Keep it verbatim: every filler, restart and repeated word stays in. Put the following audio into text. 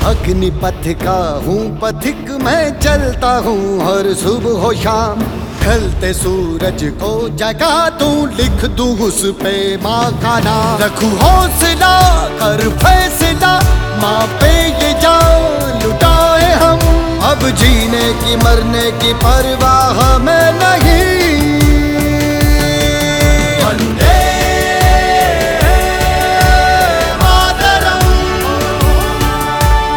अग्नि पथ का हूँ पथिक मैं, चलता हूँ हर सुबह हो शाम। ढलते सूरज को जगा दूं, लिख दूं उस पे माँ का नाम। रखूं हौसला कर फैसला, माँ पे ये जान लुटाए हम। अब जीने की मरने की परवाह हमें नहीं,